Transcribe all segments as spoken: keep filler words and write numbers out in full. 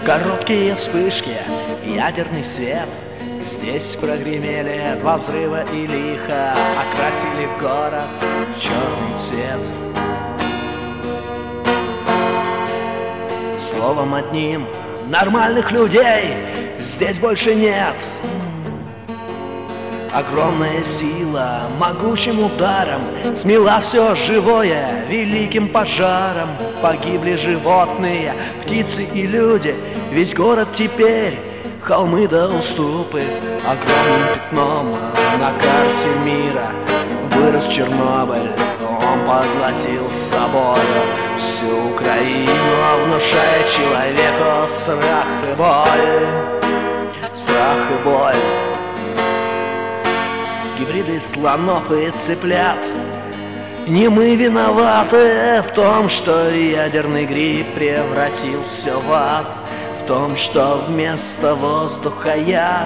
Короткие вспышки, ядерный свет. Здесь прогремели два взрыва и лихо окрасили город в черный цвет. Словом одним, нормальных людей здесь больше нет. Огромная сила могучим ударом смела все живое великим пожаром. Погибли животные, птицы и люди. Весь город теперь холмы да уступы. Огромным пятном на карте мира вырос Чернобыль. Он поглотил с собой всю Украину, внушая человеку страх и боль. Страх и боль. Гибриды слонов и цыплят. Не мы виноваты в том, что ядерный гриб превратил все в ад, в том, что вместо воздуха яд.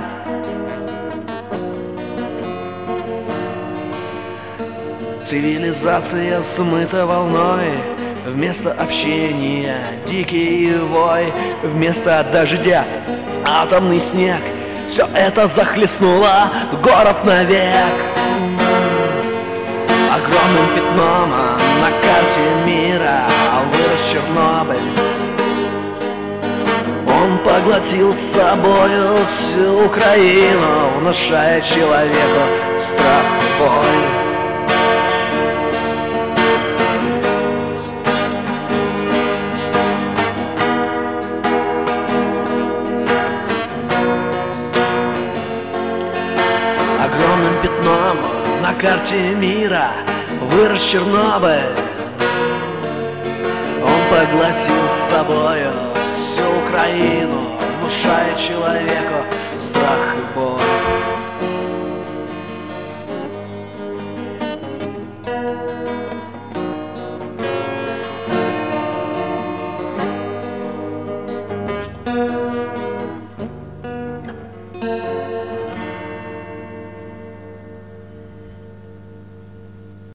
Цивилизация смыта волной, вместо общения дикий вой, вместо дождя атомный снег. Все это захлестнуло город навек. Огромным пятном на карте мира вырос Чернобыль. Он поглотил с собою всю Украину, внушая человеку страх и боль. Огромным пятном на карте мира вырос Чернобыль. Он поглотил с собою всю Украину, внушая человеку страх и боль.